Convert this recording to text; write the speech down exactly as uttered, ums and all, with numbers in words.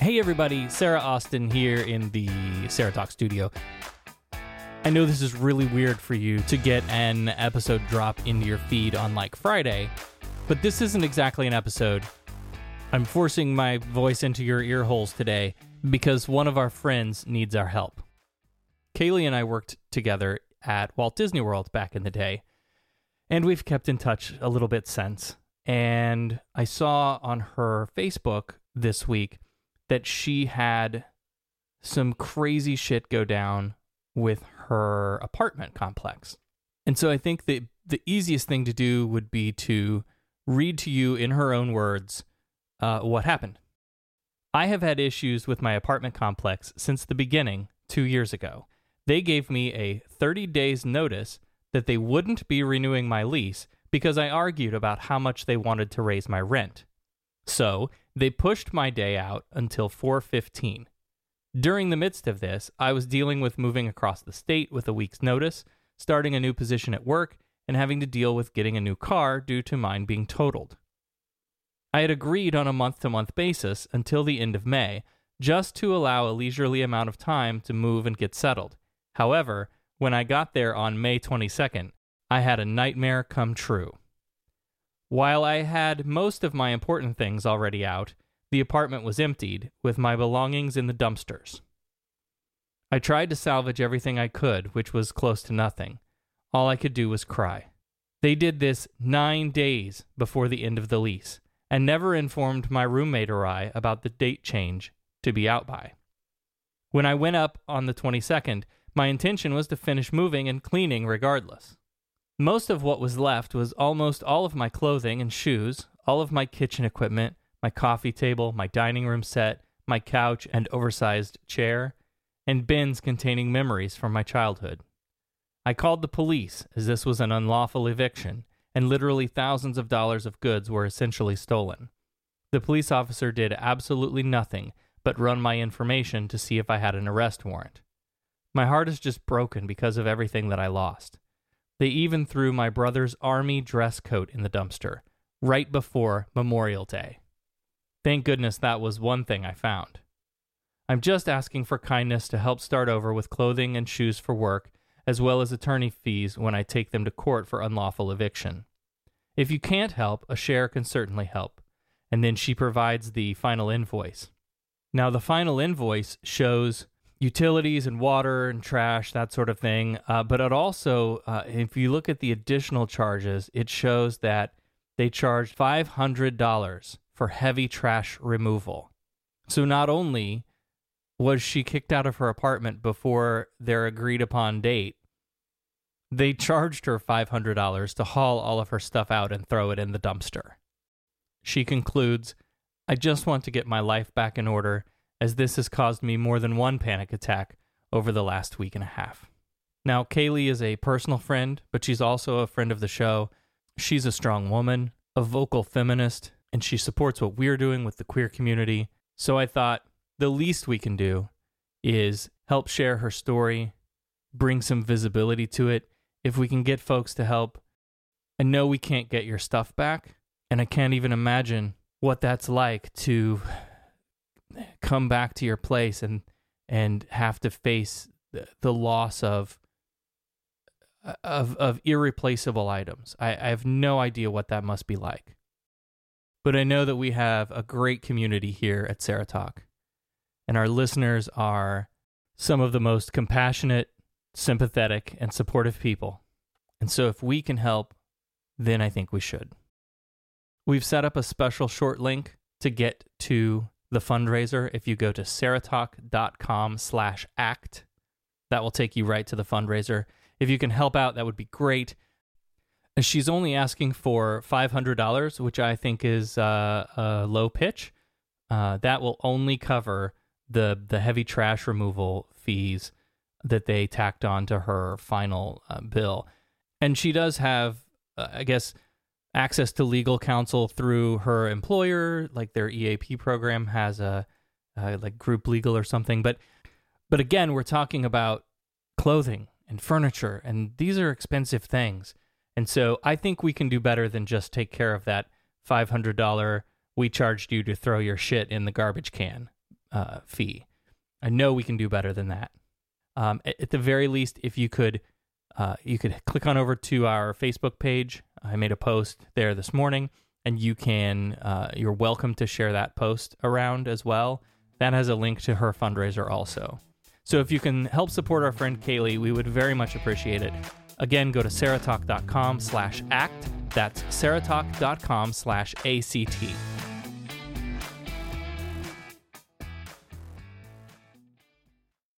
Hey everybody, Sarah Austin here in the Sarah Talk studio. I know this is really weird for you to get an episode drop into your feed on like Friday, but this isn't exactly an episode. I'm forcing my voice into your ear holes today because one of our friends needs our help. Kaylee and I worked together at Walt Disney World back in the day, and we've kept in touch a little bit since. And I saw on her Facebook this week that she had some crazy shit go down with her apartment complex. And so I think that the easiest thing to do would be to read to you in her own words uh, what happened. I have had issues with my apartment complex since the beginning two years ago. They gave me a thirty days notice that they wouldn't be renewing my lease because I argued about how much they wanted to raise my rent. So they pushed my day out until four fifteen. During the midst of this, I was dealing with moving across the state with a week's notice, starting a new position at work, and having to deal with getting a new car due to mine being totaled. I had agreed on a month-to-month basis until the end of May, just to allow a leisurely amount of time to move and get settled. However, when I got there on May twenty-second, I had a nightmare come true. While I had most of my important things already out, the apartment was emptied, with my belongings in the dumpsters. I tried to salvage everything I could, which was close to nothing. All I could do was cry. They did this nine days before the end of the lease, and never informed my roommate or I about the date change to be out by. When I went up on the twenty-second, my intention was to finish moving and cleaning regardless. Most of what was left was almost all of my clothing and shoes, all of my kitchen equipment, my coffee table, my dining room set, my couch and oversized chair, and bins containing memories from my childhood. I called the police as this was an unlawful eviction, and literally thousands of dollars of goods were essentially stolen. The police officer did absolutely nothing but run my information to see if I had an arrest warrant. My heart is just broken because of everything that I lost. They even threw my brother's army dress coat in the dumpster, right before Memorial Day. Thank goodness that was one thing I found. I'm just asking for kindness to help start over with clothing and shoes for work, as well as attorney fees when I take them to court for unlawful eviction. If you can't help, a share can certainly help. And then she provides the final invoice. Now, the final invoice shows utilities and water and trash, that sort of thing. Uh, but it also, uh, if you look at the additional charges, it shows that they charged five hundred dollars for heavy trash removal. So not only was she kicked out of her apartment before their agreed upon date, they charged her five hundred dollars to haul all of her stuff out and throw it in the dumpster. She concludes, "I just want to get my life back in order, as this has caused me more than one panic attack over the last week and a half." Now, Kaylee is a personal friend, but she's also a friend of the show. She's a strong woman, a vocal feminist, and she supports what we're doing with the queer community. So I thought the least we can do is help share her story, bring some visibility to it. If we can get folks to help, I know we can't get your stuff back, and I can't even imagine what that's like to come back to your place and and have to face the, the loss of of of irreplaceable items. I, I have no idea what that must be like. But I know that we have a great community here at Sarah Talk, and our listeners are some of the most compassionate, sympathetic, and supportive people. And so if we can help, then I think we should. We've set up a special short link to get to the fundraiser. If you go to sarahtalk.com slash act, that will take you right to the fundraiser. If you can help out, that would be great. She's only asking for five hundred dollars, which I think is uh, a low pitch. Uh, that will only cover the the heavy trash removal fees that they tacked on to her final uh, bill. And she does have, uh, I guess, access to legal counsel through her employer, like their E A P program has a uh, like group legal or something. But but again, we're talking about clothing and furniture, and these are expensive things. And so I think we can do better than just take care of that five hundred dollars we charged you to throw your shit in the garbage can uh, fee. I know we can do better than that. Um, at, at the very least, if you could, uh, you could click on over to our Facebook page. I made a post there this morning, and you can, uh, you're welcome to share that post around as well. That has a link to her fundraiser also. So if you can help support our friend Kaylee, we would very much appreciate it. Again, go to sarahtalk.com slash act. That's sarahtalk.com slash ACT.